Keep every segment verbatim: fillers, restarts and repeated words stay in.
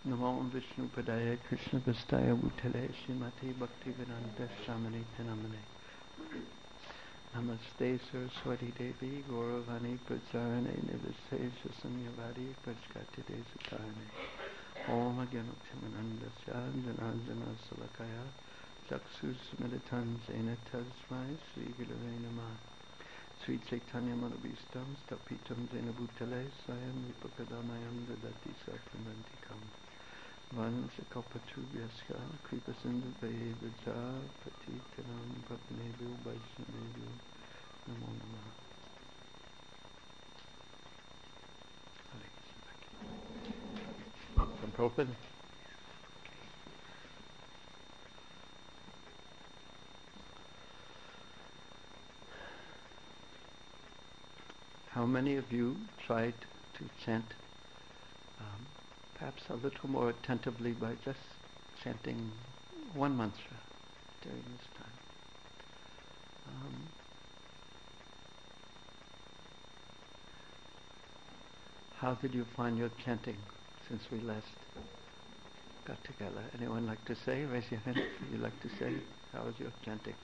Namo Vishnu Padaya Krishna Vastaya Bhutale Srimati Bhaktivedanta Swamini Namane. Namaste Saraswati Devi Gauravani Pracharane Nivasesha Samyavadi Prachkati Desatarane. Om Agyanoktimananda Jananjana Salakaya Chaksus Meditan Jena Tasmai Sri Gurave Namah. Sri Chaitanya Manabhistam Stapitam Jena Bhutale Swayam Vipakadamayam Dadati Sapramantikam. Vanshakapatubhyasya Kripasindhubhaya Vaja Patitanam Papanebhyo Vaishnavebhyo Namo Namah. From Prabhupada. How many of you tried to chant um, perhaps a little more attentively by just chanting one mantra during this time? Um, how did you find your chanting since we last got together? Anyone like to say? Raise your hand if you'd like to say. How was your chanting?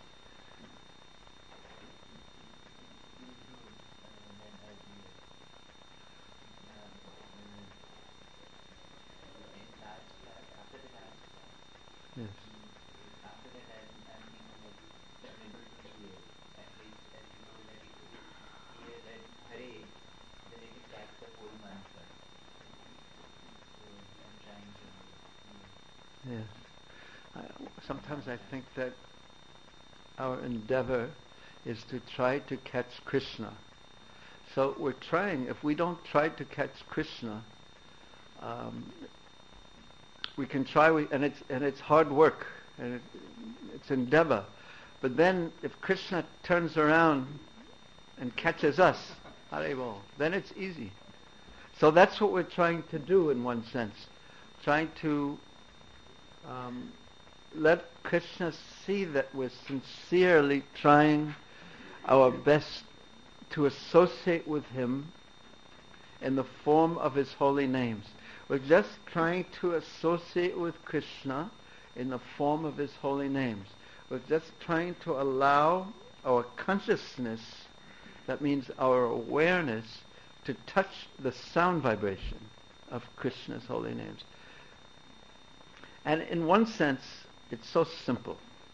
Yes. After that, I'm, I'm thinking that I'm able to hear, at least as you told that if you hear that Hare, then it will catch the whole mantra. So I'm trying to hear. Yes. I, sometimes I think that our endeavor is to try to catch Krishna. So we're trying, if we don't try to catch Krishna, um, we can try, we, and it's and it's hard work, and it, it's endeavor. But then, if Krishna turns around and catches us, then it's easy. So that's what we're trying to do in one sense, trying to um, let Krishna see that we're sincerely trying our best to associate with Him in the form of His holy names. We're just trying to associate with Krishna in the form of His holy names. We're just trying to allow our consciousness, that means our awareness, to touch the sound vibration of Krishna's holy names. And in one sense, it's so simple.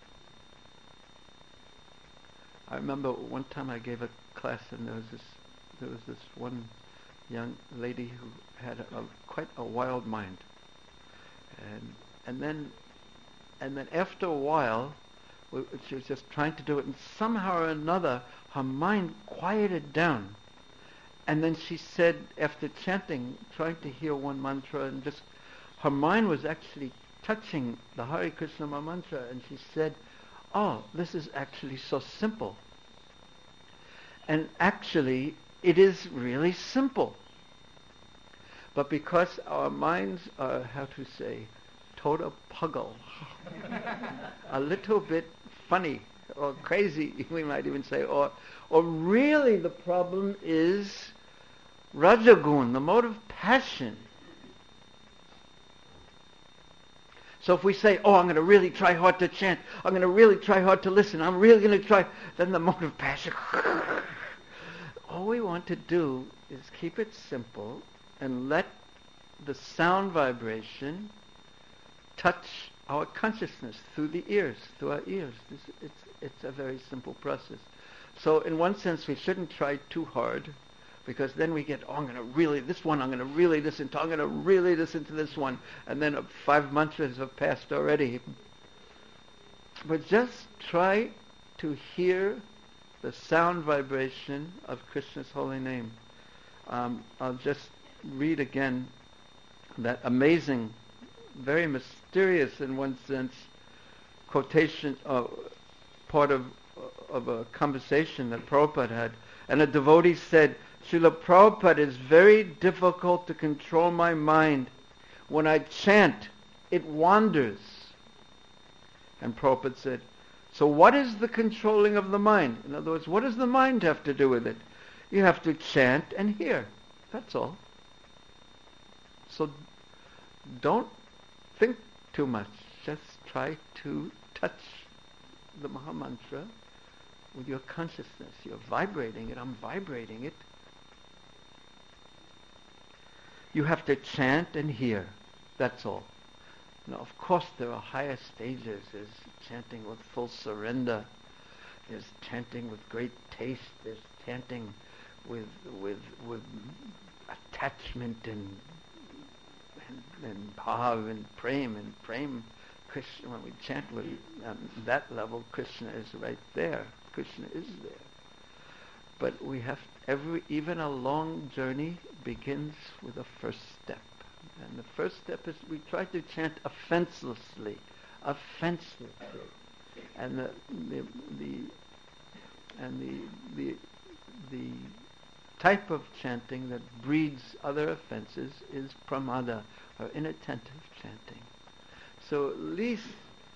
I remember one time I gave a class, and there was this, there was this one young lady who had a, a, quite a wild mind, and and then and then after a while, we, she was just trying to do it, and somehow or another, her mind quieted down, and then she said, after chanting, trying to hear one mantra, and just her mind was actually touching the Hare Krishna mantra, and she said, "Oh, this is actually so simple." And actually, it is really simple. But because our minds are, how to say, toda puggle, a little bit funny or crazy, we might even say, or or really the problem is rajagun, the mode of passion. So if we say, oh, I'm going to really try hard to chant, I'm going to really try hard to listen, I'm really going to try, then the mode of passion. All we want to do is keep it simple and let the sound vibration touch our consciousness through the ears, through our ears. This, it's, it's a very simple process. So in one sense, we shouldn't try too hard, because then we get, oh, I'm going to really, this one I'm going to really listen to, I'm going to really listen to this one, and then uh, five mantras have passed already. But just try to hear the sound vibration of Krishna's holy name. Um, I'll just read again that amazing, very mysterious in one sense, quotation, uh, part of of a conversation that Prabhupada had. And a devotee said, Srila Prabhupada, it's very difficult to control my mind. When I chant, it wanders. And Prabhupada said, so what is the controlling of the mind? In other words, what does the mind have to do with it? You have to chant and hear. That's all. So don't think too much. Just try to touch the Maha Mantra with your consciousness. You're vibrating it. I'm vibrating it. You have to chant and hear. That's all. Now, of course, there are higher stages. There's chanting with full surrender. There's chanting with great taste. There's chanting with with with attachment and and, and bhav and prem and prem. Krishna, when we chant with um, that level, Krishna is right there. Krishna is there. But we have every even a long journey begins with a first step. And the first step is we try to chant offenselessly, offenselessly, and the the, the and the the the type of chanting that breeds other offenses is pramada, or inattentive chanting. So at least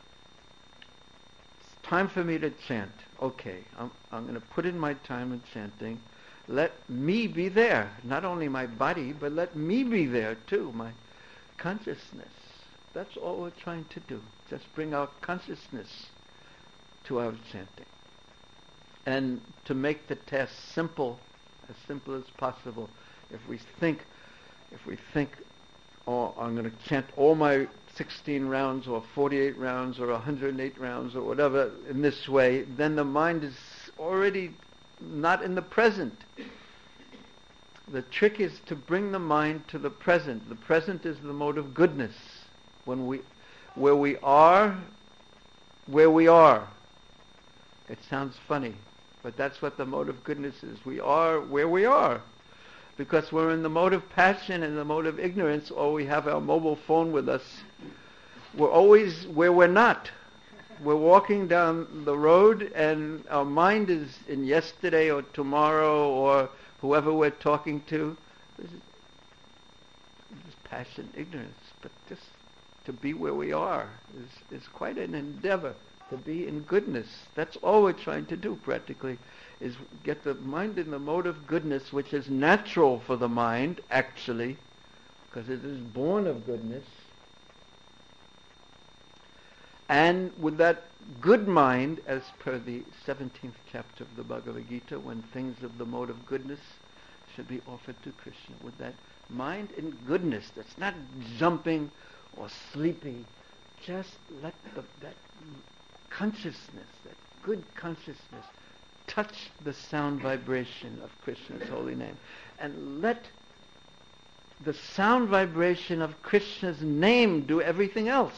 it's time for me to chant. Okay, I'm I'm going to put in my time in chanting. Let me be there. Not only my body, but let me be there too, my consciousness. That's all we're trying to do. Just bring our consciousness to our chanting. And to make the task simple, as simple as possible, if we think, if we think, oh, I'm going to chant all my sixteen rounds or forty-eight rounds or one hundred eight rounds or whatever in this way, then the mind is already not in the present. The trick is to bring the mind to the present. The present is the mode of goodness. When we, where we are, where we are. It sounds funny, but that's what the mode of goodness is. We are where we are. Because we're in the mode of passion and the mode of ignorance, or we have our mobile phone with us. We're always where we're not. We're walking down the road and our mind is in yesterday or tomorrow or whoever we're talking to. This is, this is passion, ignorance. But just to be where we are is, is quite an endeavor. To be in goodness. That's all we're trying to do practically, is get the mind in the mode of goodness, which is natural for the mind, actually, because it is born of goodness. And with that good mind, as per the seventeenth chapter of the Bhagavad Gita, when things of the mode of goodness should be offered to Krishna, with that mind in goodness that's not jumping or sleepy, just let the, that consciousness, that good consciousness, touch the sound vibration of Krishna's holy name. And let the sound vibration of Krishna's name do everything else.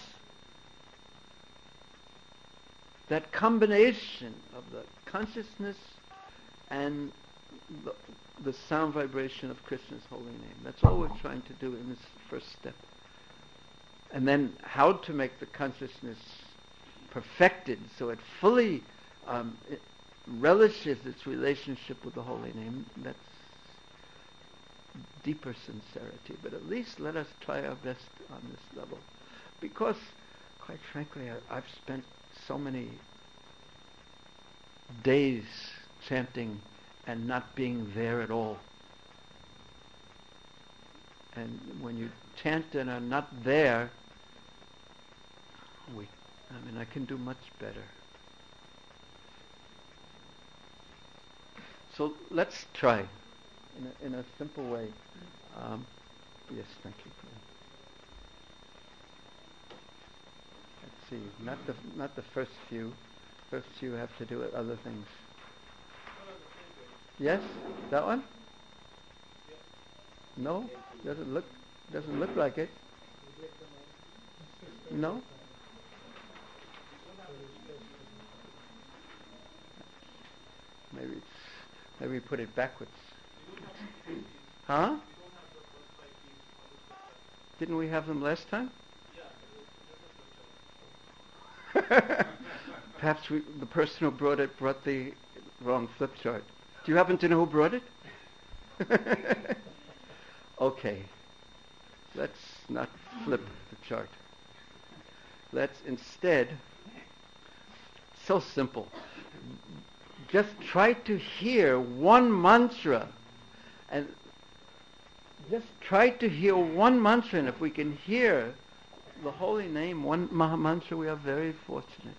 That combination of the consciousness and the, the sound vibration of Krishna's holy name. That's all we're trying to do in this first step. And then how to make the consciousness perfected so it fully um, it relishes its relationship with the holy name. That's deeper sincerity. But at least let us try our best on this level. Because, quite frankly, I, I've spent so many days chanting and not being there at all. And when you chant and are not there, we, I mean, I can do much better. So let's try in a, in a simple way. Um, yes, thank you. Let's see, not the not the first few. First few have to do with other things. Yes, that one. No, doesn't look doesn't look like it. No. Maybe it's maybe we put it backwards. Huh? Didn't we have them last time? Perhaps we, the person who brought it brought the wrong flip chart. Do you happen to know who brought it? Okay. Let's not flip the chart. Let's instead, so simple, just try to hear one mantra and just try to hear one mantra, and if we can hear the holy name, one Mahamantra, we are very fortunate.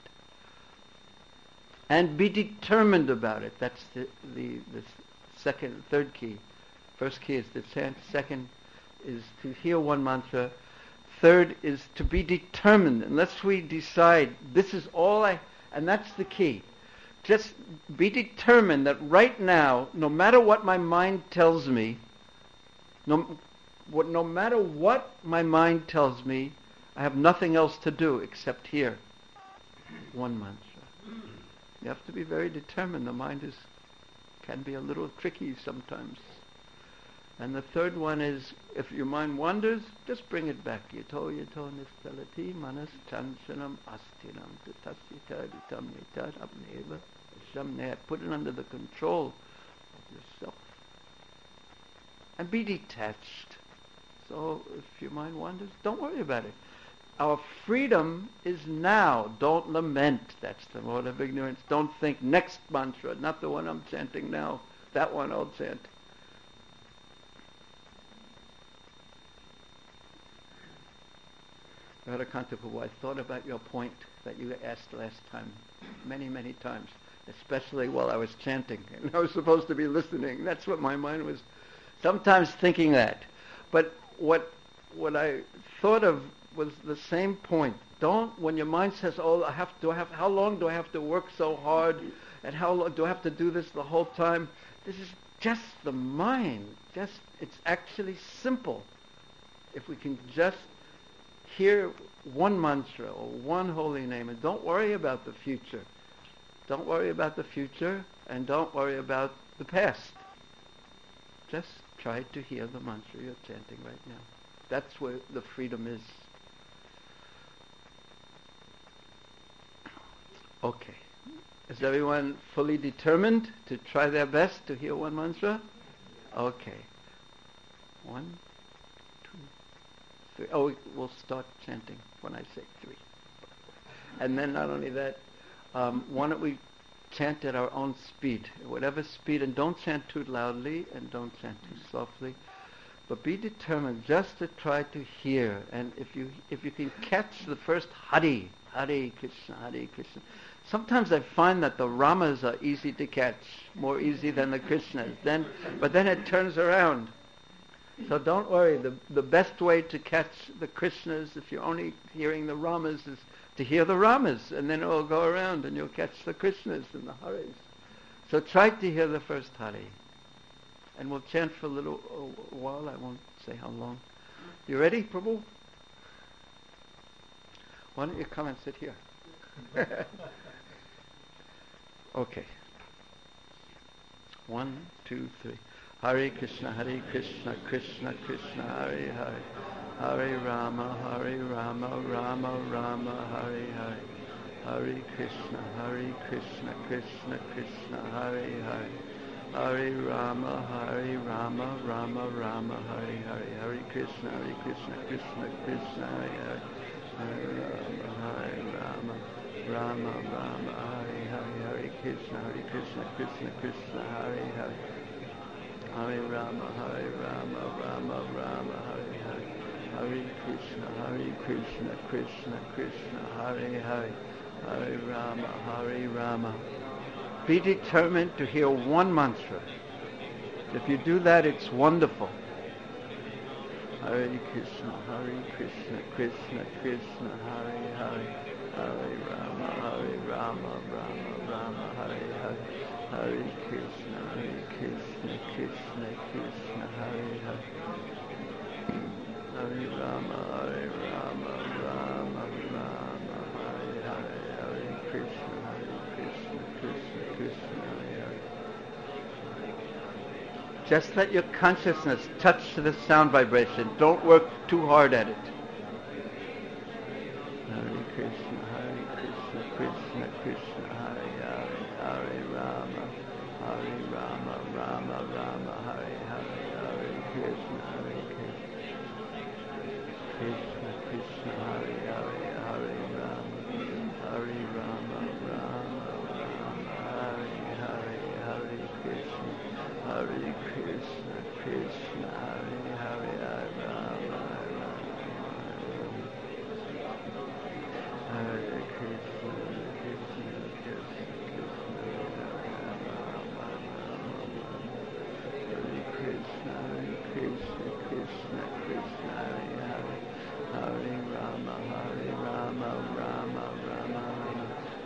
And be determined about it. That's the, the, the second, third key. First key is the chant. Second is to hear one mantra. Third is to be determined. Unless we decide, this is all I... And that's the key. Just be determined that right now, no matter what my mind tells me, no, what, no matter what my mind tells me, I have nothing else to do except hear one mantra. You have to be very determined. The mind is can be a little tricky sometimes. And the third one is, if your mind wanders, just bring it back. Yato yato nistalati manas chanchanam astinam tatasita ditam nita abneva shamne. Put it under the control of yourself. And be detached. So if your mind wanders, don't worry about it. Our freedom is now. Don't lament. That's the mode of ignorance. Don't think next mantra, not the one I'm chanting now. That one I'll chant. Radhakanta Prabhu, I thought about your point that you asked last time, many, many times, especially while I was chanting. And I was supposed to be listening. That's what my mind was sometimes thinking that. But what what I thought of was the same point. Don't, when your mind says, oh, I have to, I have, how long do I have to work so hard? And how long do I have to do this the whole time? This is just the mind. Just, it's actually simple. If we can just hear one mantra or one holy name, and don't worry about the future. Don't worry about the future, and don't worry about the past. Just try to hear the mantra you're chanting right now. That's where the freedom is. Okay. Is everyone fully determined to try their best to hear one mantra? Okay. One, two, three. Oh, we'll start chanting when I say three. And then not only that, um, why don't we chant at our own speed, whatever speed, and don't chant too loudly and don't chant too softly. But be determined just to try to hear. And if you if you can catch the first Hari, Hare Krishna, Hare Krishna. Sometimes I find that the Ramas are easy to catch, more easy than the Krishnas. Then, but then it turns around. So don't worry. The the best way to catch the Krishnas, if you're only hearing the Ramas, is to hear the Ramas, and then it will go around, and you'll catch the Krishnas and the Haris. So try to hear the first Hari. And we'll chant for a little a while. I won't say how long. You ready, Prabhu? Why don't you come and sit here? Okay. One, two, three. Hare Krishna, Hare Krishna, Krishna Krishna, Hare Hare. Hare Rama, Hare Rama, Rama Rama, Hare Hare. Hare Krishna, Hare Krishna, Krishna Krishna, Hare Hare. Hare Rama, Hare Rama, Rama Rama, Hare Hare. Hare Krishna, Hare Krishna, Krishna Krishna, Hare Hare. Hare Rama, Hare Rama, Rama Rama, Hare Hare. Hare Krishna, Hare Krishna, Krishna Krishna, Hare Hare. Hare Rama, Hare Rama, Rama Rama, Hare Hare. Hare Krishna, Hare Krishna, Krishna Krishna, Hare Hare. Hare Rama, Hare Rama. Be determined to hear one mantra. If you do that, it's wonderful. Hare Krishna, Hare Krishna, Krishna Krishna, Hare Hare. Hare Rama, Hare Rama, Rama Rama, Hare Hare. Hare Krishna, Hare Krishna, Krishna Krishna, Hare Hare. Hare Rama, Hare Rama, Rama Rama, Hare Hare. Hare Krishna, Hare Krishna, Krishna Krishna, Hare Hare. Just let your consciousness touch the sound vibration. Don't work too hard at it. Hare Krishna, Hare Krishna, Krishna Krishna, Hare Hare. Hare Rama, Hare Rama, Rama Rama, Hare Hare. Hare Krishna, Hare Krishna, Krishna Krishna, Hare Hare. Hare Rama, Hare Rama, Rama Rama, Hare Hare. Hare Krishna, Hare Krishna, Krishna, Hare Hare. Hare Rama, Hare Rama.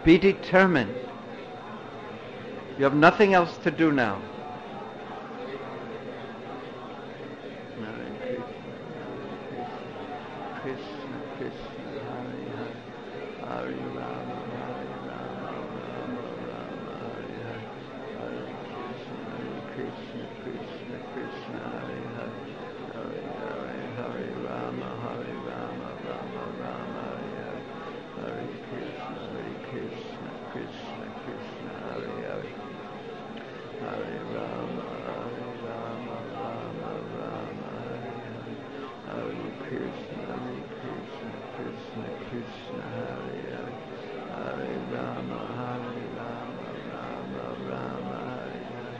Be determined. You have nothing else to do now. Krishna, Krishna, Hare Hare, Hare Rama, Hare Rama, Rama Rama, Hare Hare, Hare Krishna, Krishna, Krishna, Hare Hare, Hare Hare, Hare Rama, Hare Rama, Rama Rama, Hare Hare, Hare Krishna, Hare Krishna, Krishna, Krishna, Hare Hare, Hare Rama, Hare Rama, Rama Rama, Hare Hare, Hare Krishna, Hare Krishna, Krishna Krishna, Hare Hare, Hare Rama, Hare Rama, Rama Rama, Hare Hare,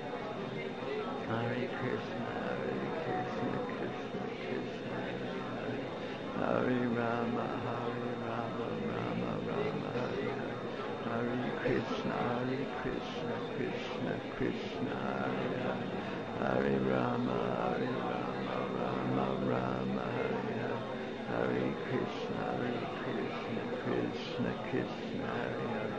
Hare Krishna, Hare Krishna, Krishna Krishna, Hare Hare, Hare Rama, Hare Rama, Rama Rama, Hare Hare, Hare Krishna, Hare Krishna, Krishna Krishna, Hare Hare, Hare Rama, Hare Rama, Rama Rama, Hare Hare, Hare Krishna, Hare Krishna, Krishna Krishna, Hare Hare,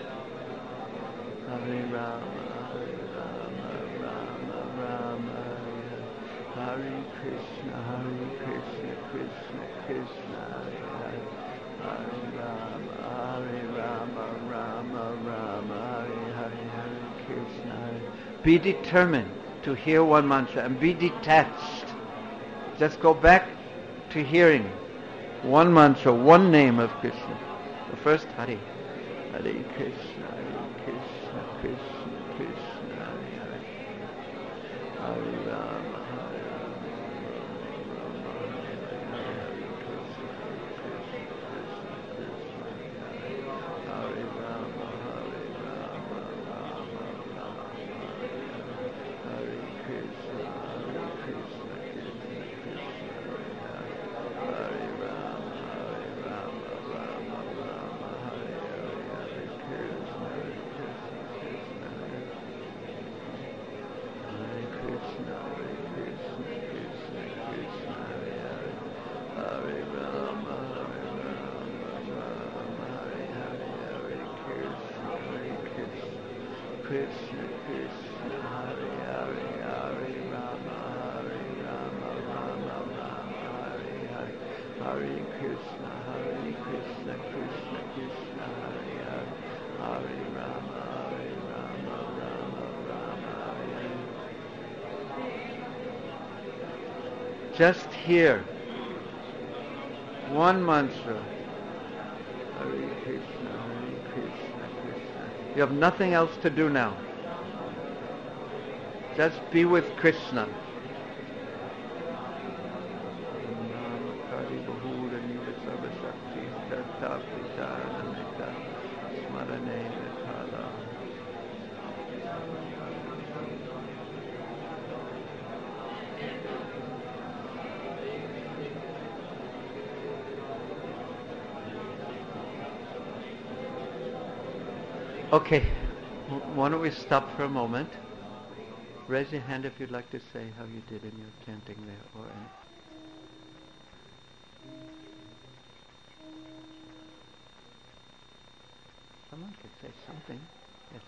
Hare Rama, Hare Rama, Rama Rama, Hare Hare, Hare Krishna, Hare Krishna, Krishna Krishna, Hare Hare, Hare Rama, Hare Rama, Rama Rama, Hare Hare, Hare Krishna, Hare. Be determined to hear one mantra and be detached. Just go back to hearing one mantra, one name of Krishna. The first Hare. Hare Krishna, Hare Krishna, Krishna Krishna, Hare Hare, Hare Rama, Hare Rama, Rama Rama, Hare Hare, Hare Krishna, Hare Krishna, Krishna Krishna, Hare Hare, Hare Rama, Hare Rama, Rama Rama, Hare Hare, Hare Krishna, Hare Krishna, Krishna Krishna, Hare Hare, Hare Rama, Hare Rama, Rama Rama, Hare Hare, Hare Krishna, Hare Krishna, Krishna Hare Hare, Krishna, Hare Krishna, Krishna Krishna, Hare Hare, Hare Rama, Hare Rama, Rama Hare Hare, Hare Krishna, Hare Krishna, Krishna Krishna, Hare Hare, Hare Rama, Hare Rama, Rama Rama, Hare Hare, Hare Krishna, Hare Krishna, Krishna Krishna, Hare Hare, Hare Rama, Hare Rama, Rama Rama, Hare Hare. Just hear one mantra. Hare Krishna, Hare Krishna, Krishna. You have nothing else to do now. Just be with Krishna. Okay, why don't we stop for a moment? Raise your hand if you'd like to say how you did in your chanting there, or any. Someone could say something. Yes.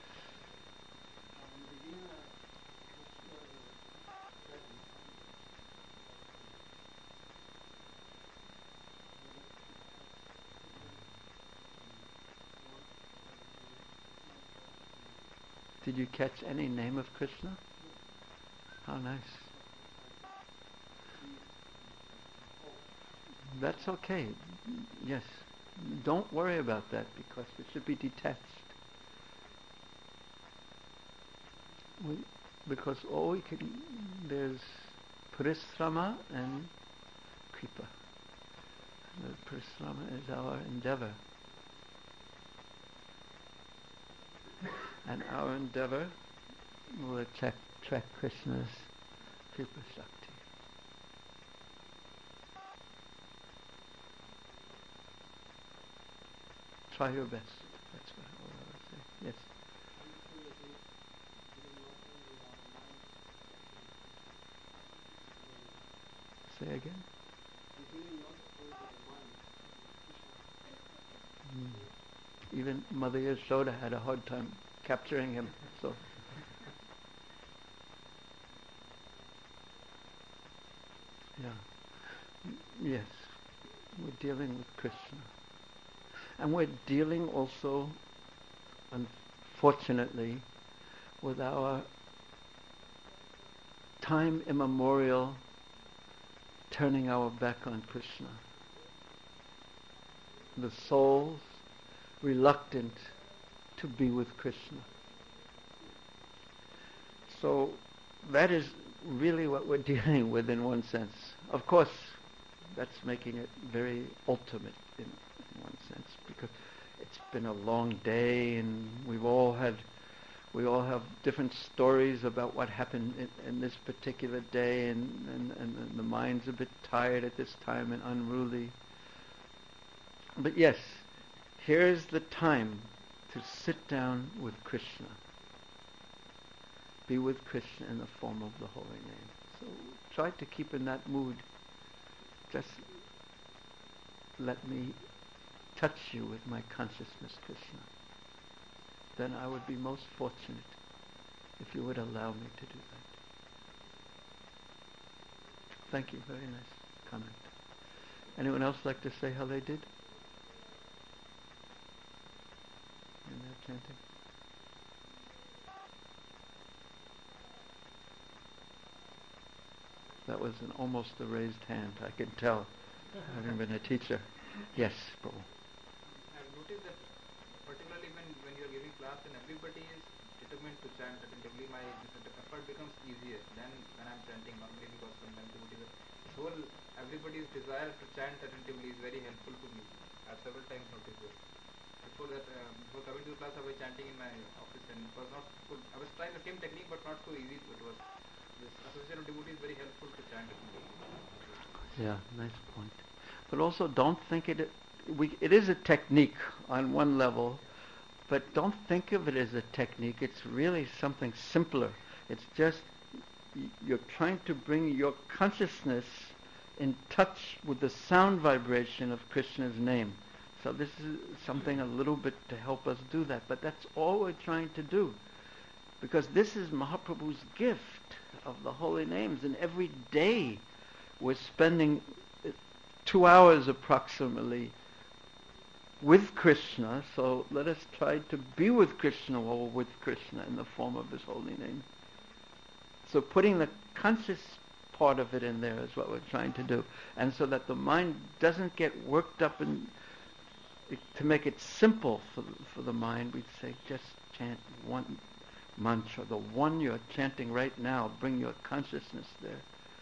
Did you catch any name of Krishna? How nice. That's okay. Yes. Don't worry about that because we should be detached. We, because all we can, there's parisrama and kripa. The parisrama is our endeavor. And our endeavor will attract, attract Krishna's Kripa Shakti. Try your best. That's what all I would say. Yes. Say again. Mm. Even Mother Yashoda had a hard time capturing him. So, yeah, yes, we're dealing with Krishna, and we're dealing also, unfortunately, with our time immemorial turning our back on Krishna. The souls reluctant to be with Krishna. So that is really what we're dealing with in one sense. Of course, that's making it very ultimate in, in one sense, because it's been a long day and we've all had we all have different stories about what happened in, in this particular day, and, and, and the mind's a bit tired at this time and unruly. But yes, here's the time to sit down with Krishna. Be with Krishna in the form of the holy name. So try to keep in that mood. Just let me touch you with my consciousness, Krishna. Then I would be most fortunate if you would allow me to do that. Thank you. Very nice comment. Anyone else like to say how they did? In their chanting? That was an almost a raised hand, I can tell, having been a teacher. Yes, Prabhu. I've noticed that particularly when, when you're giving class and everybody is determined to chant attentively, my the effort becomes easier than when I'm chanting normally, because sometimes devotees, this whole everybody's desire to chant attentively is very helpful to me. I've several times noticed this. Before that, uh, before coming to the class, I was chanting in my office and it was not good. I was trying the same technique but not so easy. It was this association of devotees very helpful to chant attentively. Yeah, nice point. But also don't think it, we, it is a technique on one level, but don't think of it as a technique. It's really something simpler. It's just you're trying to bring your consciousness in touch with the sound vibration of Krishna's name. So this is something a little bit to help us do that. But that's all we're trying to do. Because this is Mahaprabhu's gift of the holy names. And every day we're spending two hours approximately with Krishna. So let us try to be with Krishna while we're with Krishna in the form of his holy name. So putting the conscious part of it in there is what we're trying to do. And so that the mind doesn't get worked up, and to make it simple for, for the mind, we'd say just chant one mantra, the one you're chanting right now. Bring your consciousness there.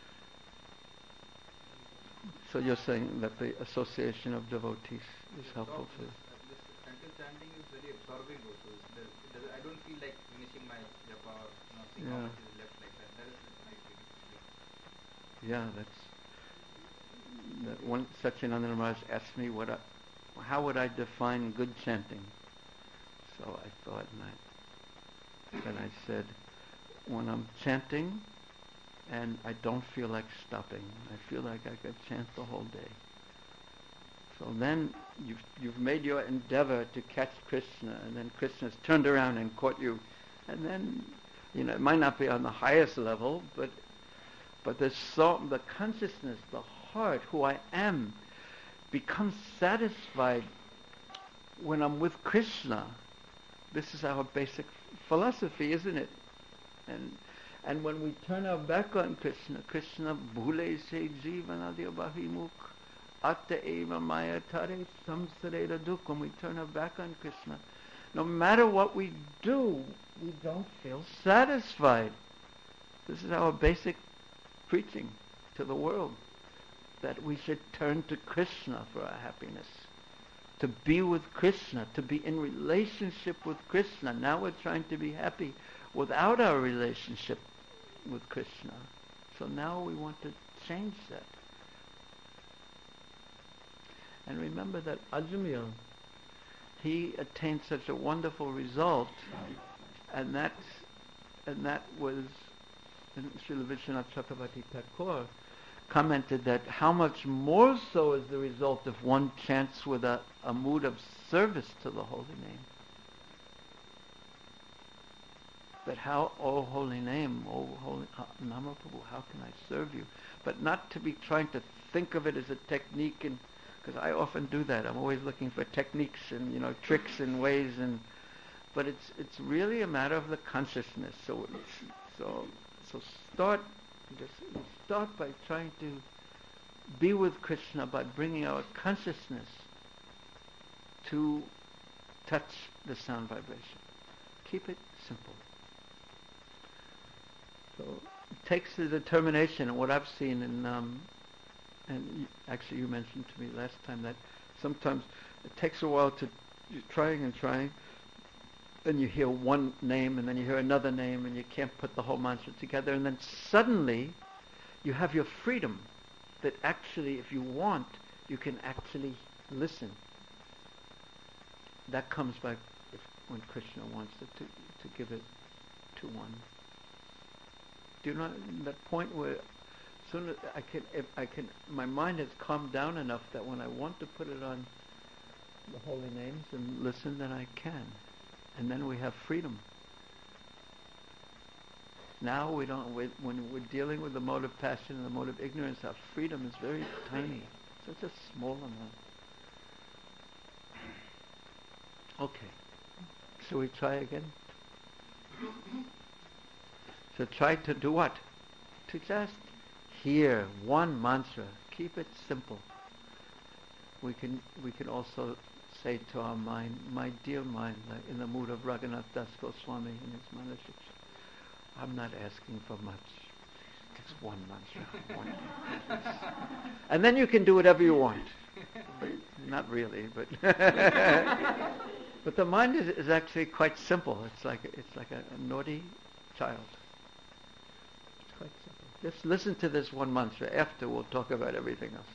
So you're saying that the association of devotees is helpful for you. This attentive chanting is very absorbing also. It does, it does, I don't feel like finishing my japa or you know, seeing Yeah. how much is left like that. That is my feeling. Yeah, that's that one. Satyananda Maharaj asked me what I, how would I define good chanting. So I thought, and I, then I said, when I'm chanting and I don't feel like stopping, I feel like I could chant the whole day. So then you've you've made your endeavor to catch Krishna, and then Krishna's turned around and caught you, and then you know it might not be on the highest level, but but the soul, the consciousness, the heart, who I am, becomes satisfied when I'm with Krishna. This is our basic philosophy, isn't it? And and when we turn our back on Krishna, Krishna bhule se jivanadya bahimukh atta eva maya tare samsareda dukh. When we turn our back on Krishna, no matter what we do, we don't feel satisfied. This is our basic preaching to the world, that we should turn to Krishna for our happiness, to be with Krishna, to be in relationship with Krishna. Now we're trying to be happy without our relationship with Krishna. So now we want to change that. And remember that Ajamil, he attained such a wonderful result, and that, and that was in Srila Vishwanath Chakravarti Thakur, commented that how much more so is the result if one chants with a, a mood of service to the holy name. But how, oh holy name, oh holy uh, Nama Prabhu, how can I serve you? But not to be trying to think of it as a technique, and because I often do that. I'm always looking for techniques and, you know, tricks and ways, and but it's it's really a matter of the consciousness. So it's, so so start just start by trying to be with Krishna by bringing our consciousness to touch the sound vibration. Keep it simple. So it takes the determination, and what I've seen, in, um, and you, actually you mentioned to me last time that sometimes it takes a while to, you're trying and trying, then you hear one name, and then you hear another name, and you can't put the whole mantra together, and then suddenly you have your freedom that actually, if you want, you can actually listen. That comes by if, when Krishna wants it to, to give it to one. Do you know that point where soon as I can, if I can, my mind has calmed down enough that when I want to put it on the holy names and listen, then I can, and then we have freedom. Now we don't. We, when we're dealing with the mode of passion and the mode of ignorance, our freedom is very tiny, such a small amount. Okay, so we try again. So try to do what? To just hear one mantra. Keep it simple. We can we can also say to our mind, my dear mind, like in the mood of Raghunath Das Goswami in his Manashiksa, I'm not asking for much. Just one mantra. One mantra. And then you can do whatever you want. But not really, but but the mind is, is actually quite simple. It's like it's like a, a naughty child. Quite simple. Just listen to this one mantra. After we'll talk about everything else.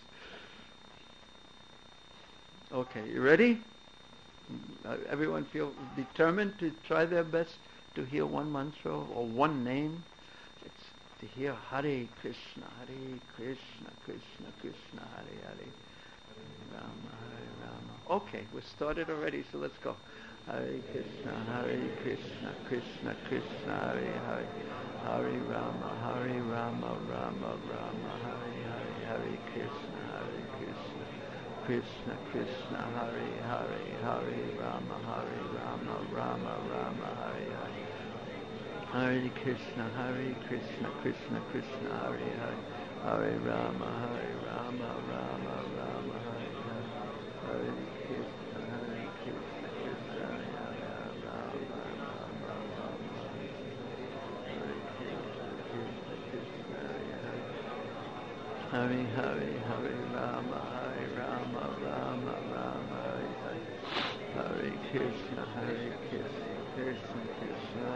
Okay, you ready? Uh, everyone feel determined to try their best to hear one mantra or one name? It's to hear Hare Krishna, Hare Krishna, Krishna Krishna, Hare Hare, Rama, Hare Rama. Okay, we started already, so let's go. Hare Krishna, Hare Krishna, Krishna Krishna, Hare Hare, Hare Rama, Hare Rama, Rama Rama, Hare Hare, Hare Krishna, Hare Krishna, Krishna Krishna, Hare Hare, Hare Rama, Hare Rama, Rama Rama, Hare Hare, Hare Krishna, Hare Krishna, Krishna Krishna, Hare Hare, Hare Rama, Hare Rama, Rama Rama, Hare Hare, Hare Krishna, Hare Krishna, Krishna Hare Hare, Rama Rama, Rama, Hare Krishna, Krishna Krishna, Hare Hare, Hare Hare, Hare Rama, Hare Rama, Rama Rama, Hare Hare, Hare Krishna, Hare Krishna, Krishna Krishna,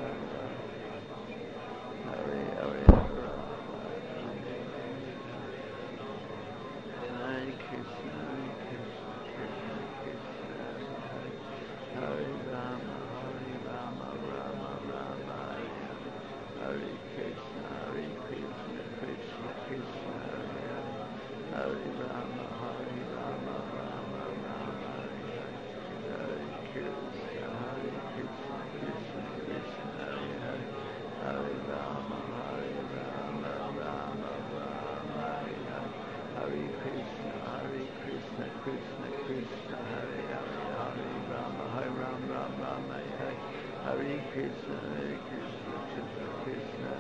Hare Hare, Hare Rama, Hare Krishna, Hare Krishna, Krishna Krishna, Hare Hare, Hare Rama, Hare Rama, Rama Rama, Hare Hare, Hare Krishna, Hare Krishna, Krishna Krishna, Hare Hare, Hare Rama, Hare Rama, Rama Rama, Hare Hare, Hare Krishna, Hare Krishna, Krishna Krishna, Hare Hare, Hare Rama, Hare Rama, Rama Rama, Hare Hare, Hare Krishna, Hare Krishna, Krishna Krishna, Hare Hare, Hare Rama, Hare Rama, Rama, Hare Hare, Krishna, Hare Krishna, Krishna Krishna,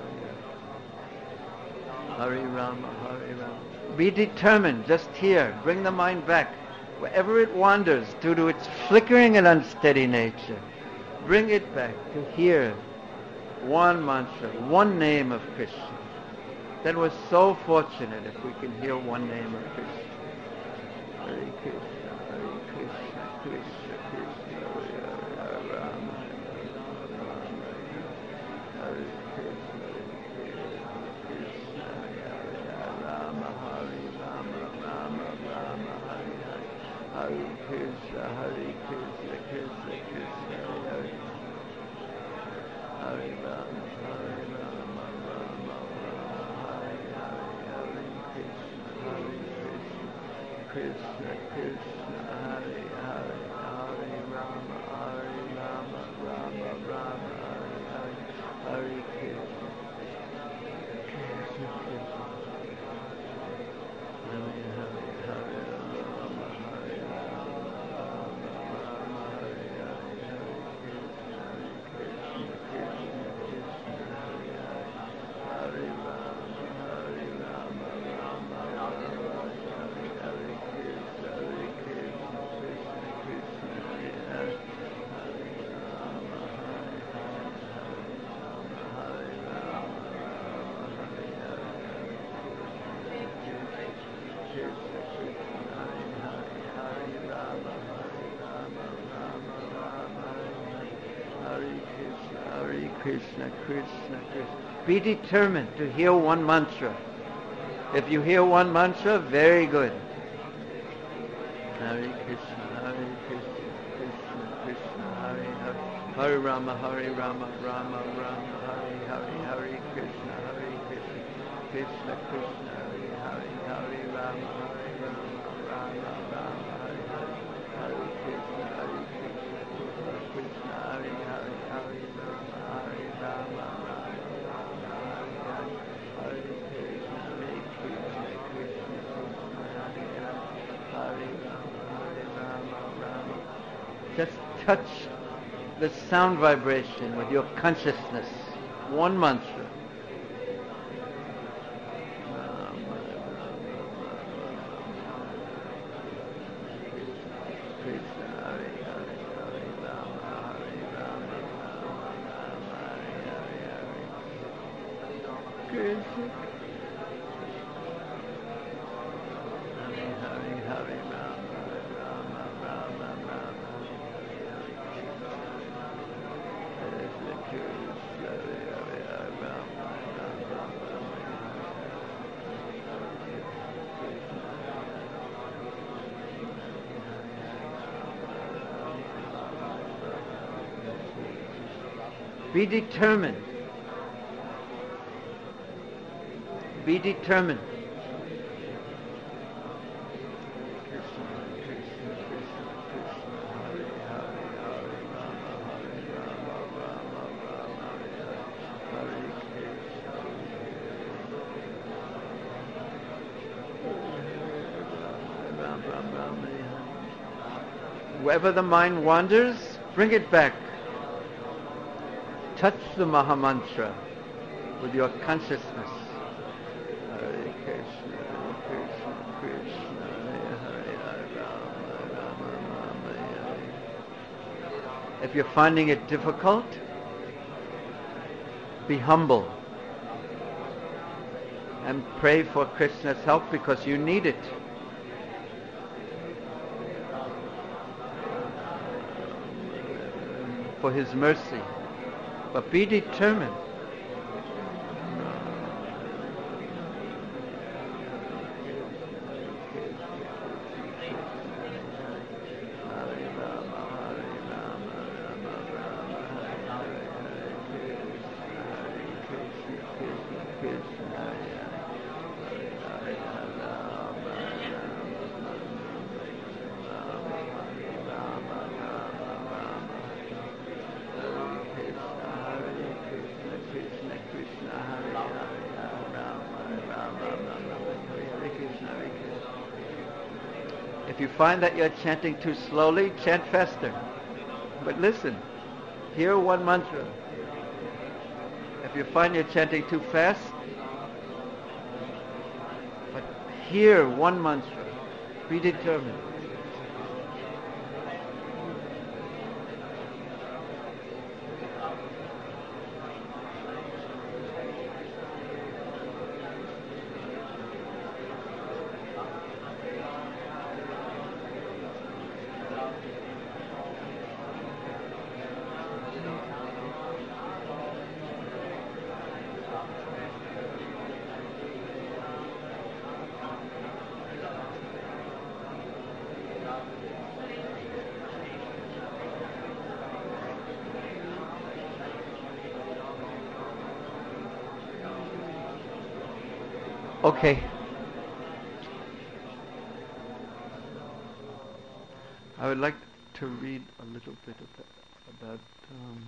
Hare Rama, Hare Rama. Be determined, just here, bring the mind back. Wherever it wanders due to its flickering and unsteady nature, bring it back to here. One mantra, one name of Krishna. Then we're so fortunate if we can hear one name of Krishna. Hare Krishna, Hare Krishna, Krishna Krishna, Hare Hare, Hare Rama, Hare Krishna, Krishna, Hare Hare, Rama, Hare Rama, Rama Rama, Hare Hare, Hare Krishna, Hare Krishna, Krishna Krishna, Hare Hare, Hare Rama, Hare Rama, Rama Rama, Hare Hare, Hare Krishna. Krishna, Krishna, Hare Hare, Hare Rama, Hare Rama, Rama Rama, Hare Hare, Hare Krishna, Krishna Krishna, Hare Hare, Hare Rama, Hare Rama, Rama Rama, Hare Hare, Hare Krishna, Hare Krishna, Krishna Krishna, Hare Hare, Hare Rama, Hare Rama, Rama Rama, Hare Hare Krishna, Hare Krishna, Krishna Krishna, Hare Hare, Hare Rama, Hare Hare, Hare Rama, Rama Hare Hare, Krishna Krishna, Hare Hare, Hare Rama, Hare Rama, Rama Rama, Hare Hare, Hare Krishna, Hare Krishna, Krishna Krishna. Be determined to hear one mantra. If you hear one mantra, very good. Hare Krishna, Hare Krishna, Krishna Krishna, Hare Hare, Hare Rama, Hare Rama, Rama Rama, Hare Hare, Hare Krishna, Hare Krishna, Krishna Krishna, Hare Hare, Hare Rama, Hare Rama, Rama Rama, Hare Hare, Hare Krishna, Hare Krishna, Krishna Krishna, Hare Hare, Hare Rama, Hare Rama, Rama Rama, Hare Hare, Hare Krishna, Hare Krishna, Krishna Krishna, Hare Hare, Hare Rama, Hare Rama, Rama. Just touch the sound vibration with your consciousness. One mantra. Krishna, Hare Hare, Hare Rama, Hare Rama, Rama Rama, Hare Hare, Hare Krishna, Hare Hare, Hare Rama, Rama Rama, Rama Krishna, Krishna, Hare Hare, Hare Rama, Rama Be determined. Be determined. Krishna, Krishna, Krishna, Krishna, Hare Hare, Hare Rama, Hare Rama, Rama Rama, Hare Hare, Hare Krishna, Ram Ram Ram, Hare Hare. Wherever the mind wanders, bring it back. Touch the Mahamantra with your consciousness. Hare Krishna, Hare Krishna, Krishna, Hare Hare, Hare Rama, Rama Rama, Hare. If you're finding it difficult, be humble and pray for Krishna's help because you need it. For his mercy. But be determined. If you find that you're chanting too slowly, chant faster. But listen, hear one mantra. If you find you're chanting too fast, but hear one mantra. Be determined. Okay. I would like to read a little bit about, about um,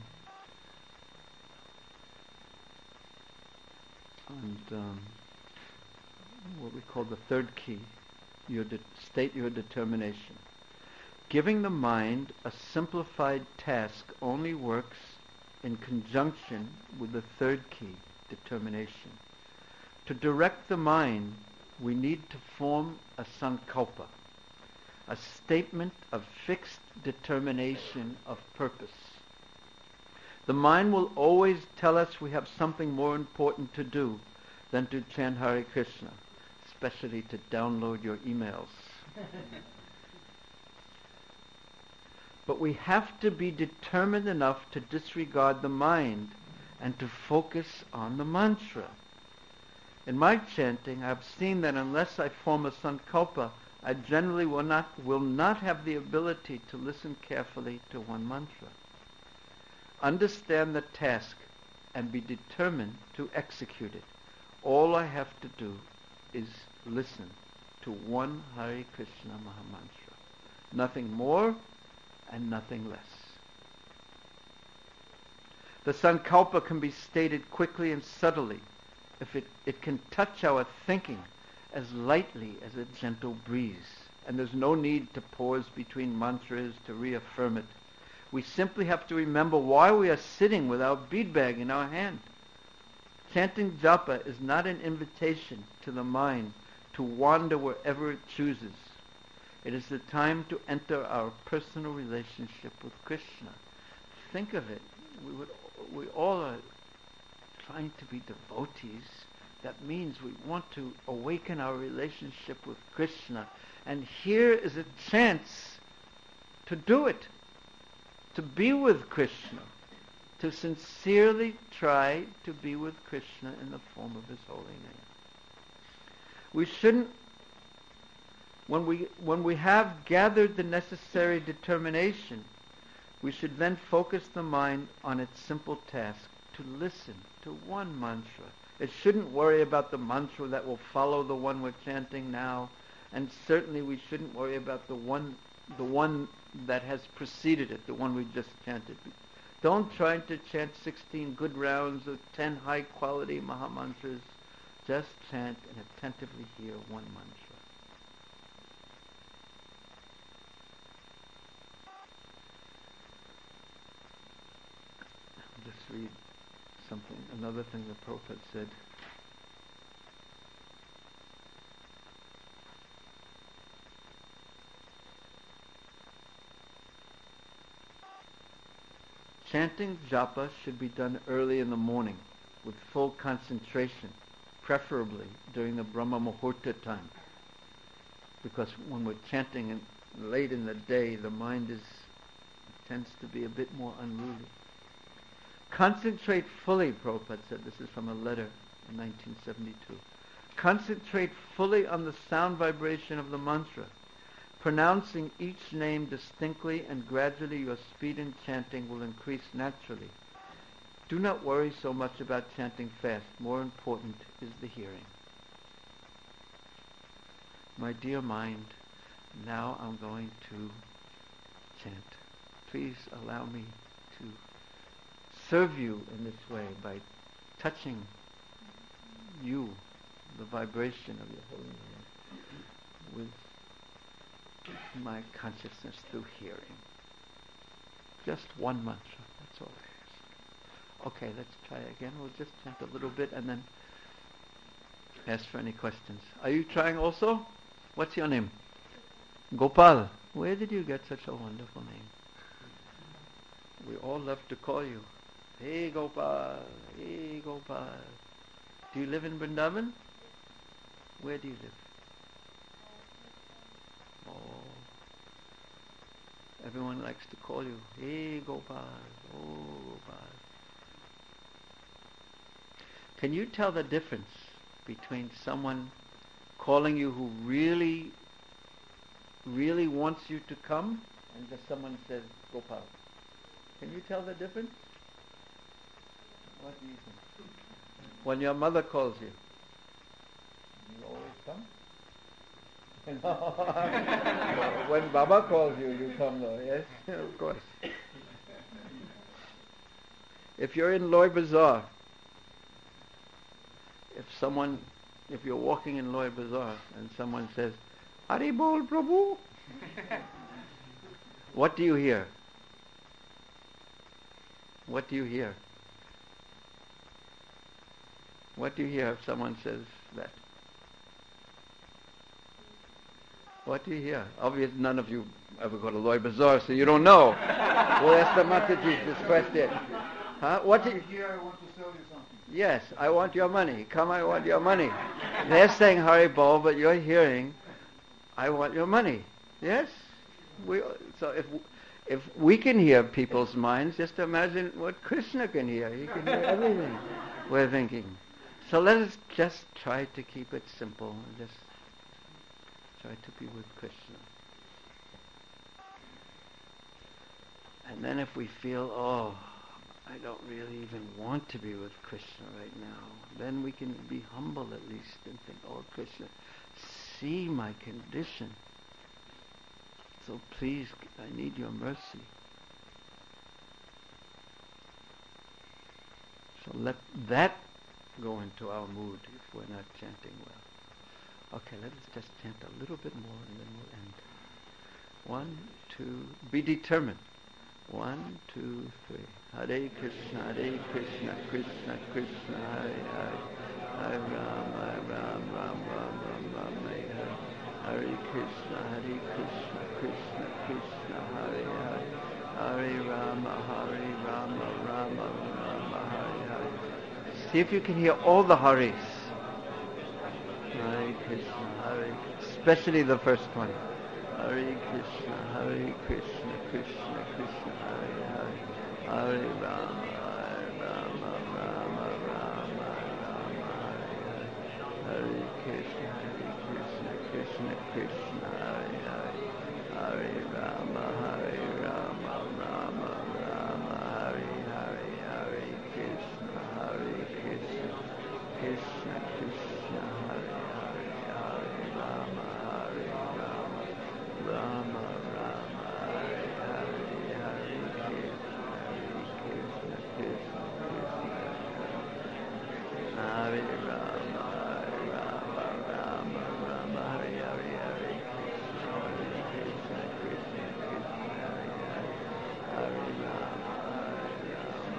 and um, what we call the third key, your de- state your determination. Giving the mind a simplified task only works in conjunction with the third key, determination. To direct the mind, we need to form a sankalpa, a statement of fixed determination of purpose. The mind will always tell us we have something more important to do than to chant Hare Krishna, especially to download your emails. But we have to be determined enough to disregard the mind and to focus on the mantra. In my chanting, I've seen that unless I form a sankalpa, I generally will not, will not have the ability to listen carefully to one mantra. Understand the task and be determined to execute it. All I have to do is listen to one Hare Krishna Mahamantra. Nothing more and nothing less. The sankalpa can be stated quickly and subtly if it, it can touch our thinking as lightly as a gentle breeze. And there's no need to pause between mantras to reaffirm it. We simply have to remember why we are sitting with our bead bag in our hand. Chanting japa is not an invitation to the mind to wander wherever it chooses. It is the time to enter our personal relationship with Krishna. Think of it. We would, we all are trying to be devotees. That means we want to awaken our relationship with Krishna. And here is a chance to do it. To be with Krishna. To sincerely try to be with Krishna in the form of His holy name. We shouldn't, when we, when we have gathered the necessary determination, we should then focus the mind on its simple task, to listen to one mantra. It shouldn't worry about the mantra that will follow the one we're chanting now, and certainly we shouldn't worry about the one, the one that has preceded it, the one we just chanted. Don't try to chant sixteen good rounds of ten high-quality Mahamantras. Just chant and attentively hear one mantra. I'll just read something, another thing the Prabhupada said. Chanting japa should be done early in the morning with full concentration, preferably during the Brahma Muhurta time. Because when we're chanting in, late in the day, the mind is tends to be a bit more unruly. Concentrate fully, Prabhupada said, this is from a letter in nineteen seventy-two. Concentrate fully on the sound vibration of the mantra, pronouncing each name distinctly, and gradually your speed in chanting will increase naturally. Do not worry so much about chanting fast. More important is the hearing. My dear mind, now I'm going to chant. Please allow me to serve you in this way by touching you, the vibration of your holy name, with my consciousness through hearing. Just one mantra, that's all I ask. Okay, let's try again. We'll just chant a little bit and then ask for any questions. Are you trying also? What's your name? Gopal. Where did you get such a wonderful name? We all love to call you. Hey Gopal, hey Gopal. Do you live in Vrindavan? Where do you live? Oh, everyone likes to call you, hey Gopal, oh Gopal. Can you tell the difference between someone calling you who really, really wants you to come, and just someone says Gopal? Can you tell the difference? What do you think? When your mother calls you, you always come? When Baba calls you, you come though, yes? Of course. If you're in Loy Bazaar, if someone, if you're walking in Loy Bazaar and someone says, Hari Bol Prabhu, what do you hear? What do you hear? What do you hear if someone says that? What do you hear? Obviously, none of you ever go to Loy Bazaar, so you don't know. We'll ask the Mataji this question. Huh? What do you hear? I want to sell you something. Yes, I want your money. Come, I want your money. They're saying Hari Bol, but you're hearing, I want your money. Yes? We, so if if we can hear people's minds, just imagine what Krishna can hear. He can hear everything we're thinking. So let us just try to keep it simple and just try to be with Krishna. And then if we feel, oh, I don't really even want to be with Krishna right now, then we can be humble at least and think, oh Krishna, see my condition. So please, I need your mercy. So let that go into our mood if we're not chanting well. Okay, let us just chant a little bit more and then we'll end. One, two, be determined. One, two, three. Hare Krishna, Hare Krishna, Krishna Krishna, Hare Hare. Hare Rama, Ram, Ram, Ram, Ram, Ram, Hare Hare. Hare Krishna, Hare Krishna, Krishna Krishna, Hare Hare. Hare Rama, Hare Rama, Rama Rama, Hare Hare. See if you can hear all the Hares. Hare Krishna, Hare, especially the first one. Hare Krishna, Hare Krishna, Krishna Krishna, Hare Hare. Hare Rama, Hare Rama, Rama Rama, Rama, Hare Hare. Hare Krishna, Hare Krishna, Krishna Krishna, Hare Hare. Hare Rama, Hare Rama, Rama Rama, Hare Hare. Hare Krishna, Hare Krishna, Krishna Krishna, Hare Hare. Hare Rama, Hare Rama, Rama Rama, Hare Hare. Hare Krishna, Krishna Krishna, Hare Rama, Hare Rama, Rama Rama, Hare Hare. Hare Krishna, Krishna Krishna, Hare Hare. Hare Rama, Hare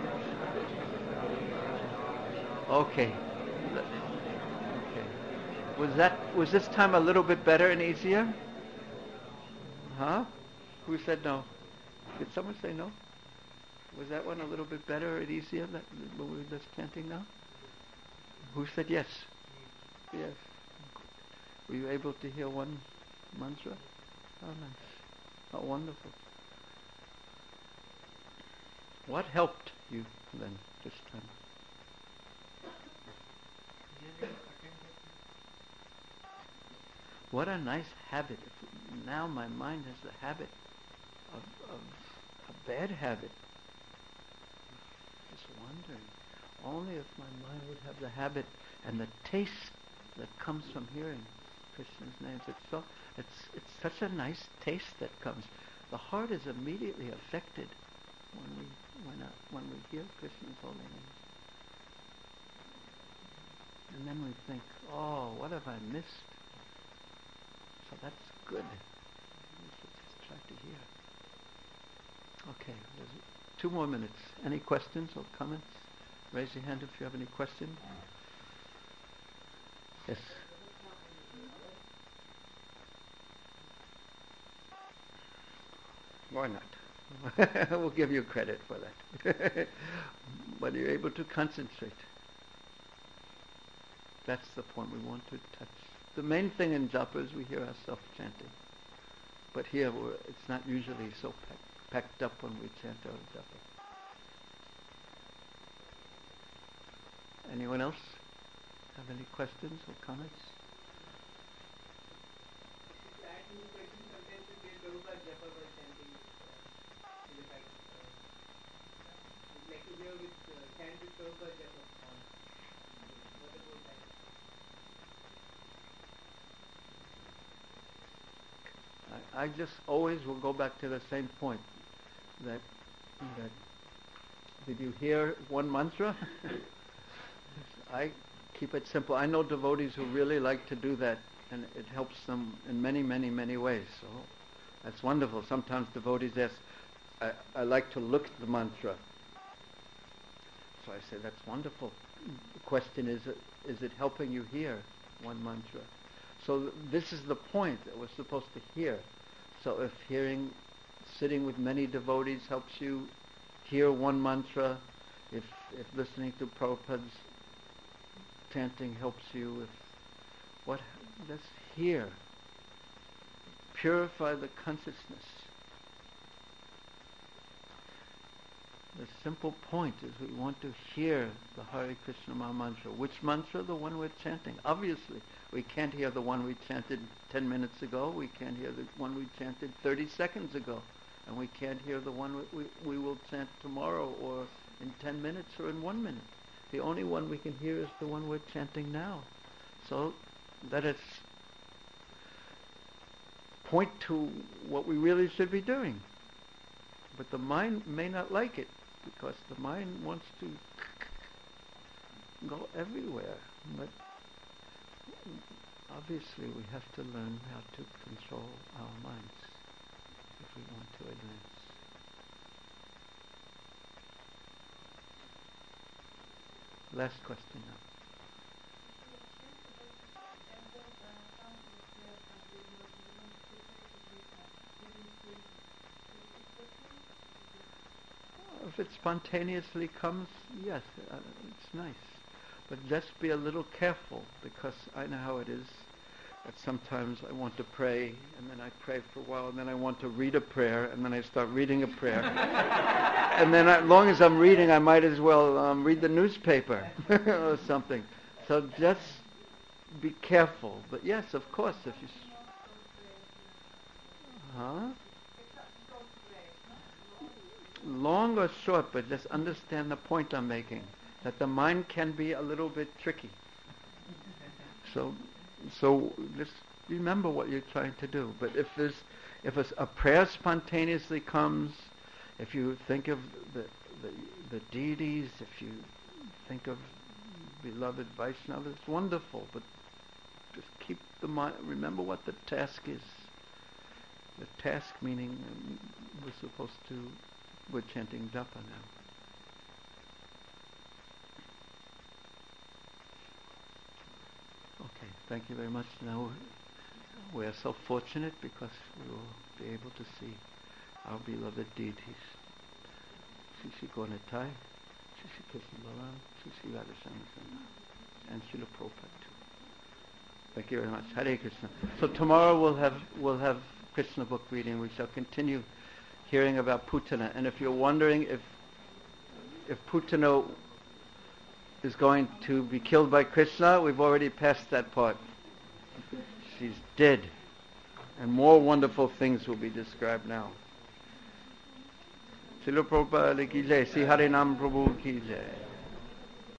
Rama. Okay. Okay. Was that was this time a little bit better and easier? Huh? Who said no? Did someone say no? Was that one a little bit better and easier that when we were just chanting now? Who said yes? Yes. Were you able to hear one mantra? Oh, nice. Oh, wonderful. What helped you then this time? What a nice habit. If now my mind has the habit of, of a bad habit. Just wondering. Only if my mind would have the habit and the taste that comes from hearing Krishna's names. It's so it's it's such a nice taste that comes. The heart is immediately affected when we when uh, when we hear Krishna's holy names. And then we think, oh, what have I missed? So that's good. We should just try to hear. Okay, there's two more minutes. Any questions or comments? Raise your hand if you have any questions. Yes. Why not? We'll give you credit for that. But you're able to concentrate. That's the point we want to touch. The main thing in japa is we hear ourselves chanting. But here we're, it's not usually so packed, packed up when we chant our japa. Anyone else have any questions or comments? I just always will go back to the same point. That, that did you hear one mantra? I keep it simple. I know devotees who really like to do that, and it helps them in many, many, many ways. So that's wonderful. Sometimes devotees ask, I, I like to look at the mantra. So I say, that's wonderful. The question is, is it helping you hear one mantra? So this is the point that we're supposed to hear. So if hearing, sitting with many devotees helps you hear one mantra, if if listening to Prabhupada's chanting helps you, if what, let's hear. Purify the consciousness. The simple point is we want to hear the Hare Krishna Maha Mantra. Which mantra? The one we're chanting. Obviously, we can't hear the one we chanted ten minutes ago. We can't hear the one we chanted thirty seconds ago. And we can't hear the one we, we, we will chant tomorrow or in ten minutes or in one minute. The only one we can hear is the one we're chanting now. So let us point to what we really should be doing. But the mind may not like it, because the mind wants to go everywhere. But obviously we have to learn how to control our minds if we want to advance. Last question now. If it spontaneously comes, yes, uh, it's nice. But just be a little careful, because I know how it is, that sometimes I want to pray, and then I pray for a while, and then I want to read a prayer, and then I start reading a prayer. And then as long as I'm reading, I might as well um, read the newspaper or something. So just be careful. But yes, of course, if you... Huh? Long or short, but just understand the point I'm making, that the mind can be a little bit tricky. So, so just remember what you're trying to do. But if there's, if a, a prayer spontaneously comes, if you think of the, the the deities, if you think of beloved Vaishnavas, it's wonderful. But just keep the mind. Remember what the task is. The task meaning um, we're supposed to. We're chanting japa now. Okay, thank you very much. Now we are so fortunate because we will be able to see our beloved deities. Sri Sri Gauratai, Sri Sri Krishna Balaram, Sri Sri Radharani, and Srila Prabhupada too. Thank you very much. Hare Krishna. So tomorrow we'll have we'll have Krishna book reading. We shall continue hearing about Putana. And if you're wondering if if Putana is going to be killed by Krishna, we've already passed that part. She's dead. And more wonderful things will be described now. Srila Prabhupada ki jai, Sri Harinam Prabhu ki jai.